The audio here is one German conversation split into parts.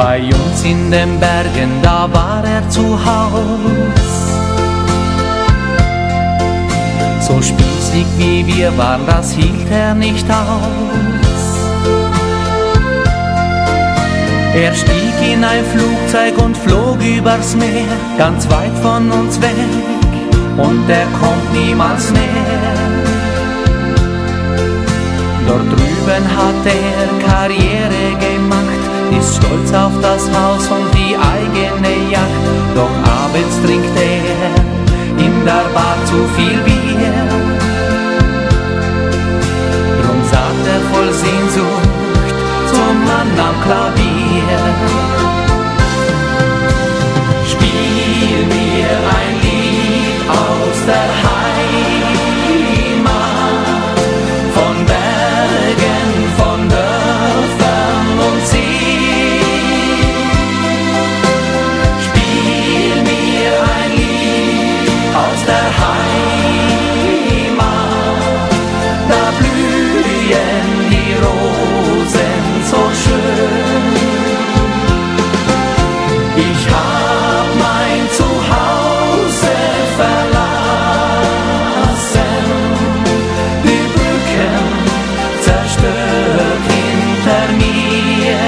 Bei uns in den Bergen, da war er zu Haus. So spießig wie wir waren, das hielt er nicht aus. Er stieg in ein Flugzeug und flog übers Meer, ganz weit von uns weg, und er kommt niemals mehr. Dort drüben hat er Karriere gemacht, ist stolz auf das Haus und die eigene Yacht. Doch abends trinkt er in der Bar zu viel Bier. Drum sagt er voll Sehnsucht zum Mann am Klavier: Spiel mir ein Lied aus der Heimat, von Bergen, von Dörfern und See. Spiel mir ein Lied aus der Heimat, da blühen die Rosen so schön. Ich hab mein Zuhause verlassen, die Brücken zerstört hinter mir.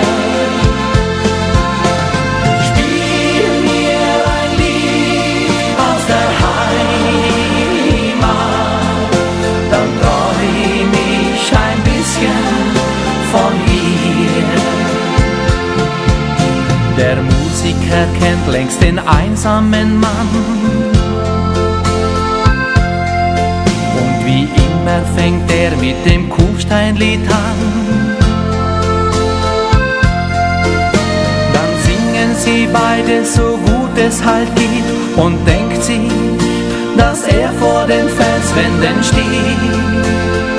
Spiel mir ein Lied aus der Heimat, dann träum ich ein bisschen von hier. Der Musiker kennt längst den einsamen Mann, und wie immer fängt er mit dem Kufsteinlied an. Dann singen sie beide so gut es halt geht, und denkt sich, dass er vor den Felswänden steht.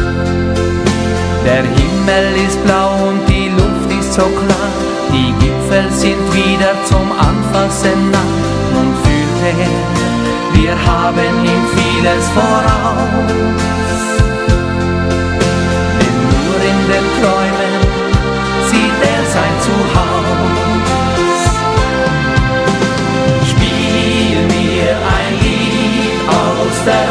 Der Himmel ist blau und die Luft ist so klar, die Gipfel sind wieder zum Anfassen nah. Nun fühlt er, wir haben ihm vieles voraus, denn nur in den Träumen sieht er sein Zuhause. Spiel mir ein Lied aus der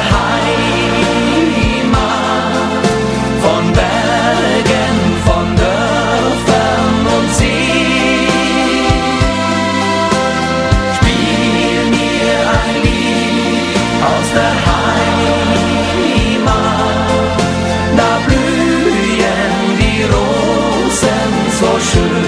Heimat, von Bergen, von Dörfern und See. Spiel mir ein Lied aus der Heimat, da blühen die Rosen so schön.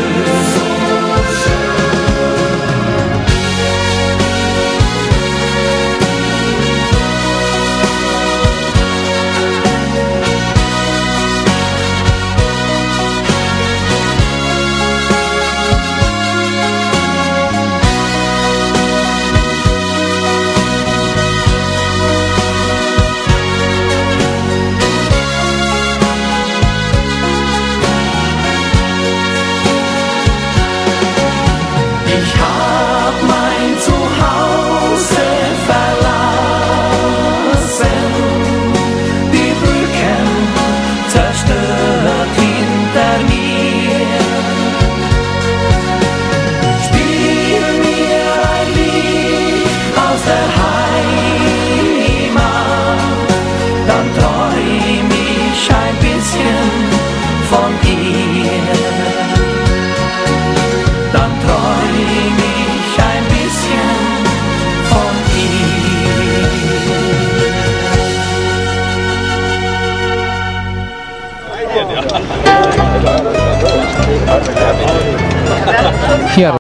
Ich hab mein Zuhause verlassen, die Brücken zerstört hinter mir. Spiel mir ein Lied aus der Heimat, dann träum ich ein bisschen von dir. Dann träum ich ein bisschen von ihr. Ja.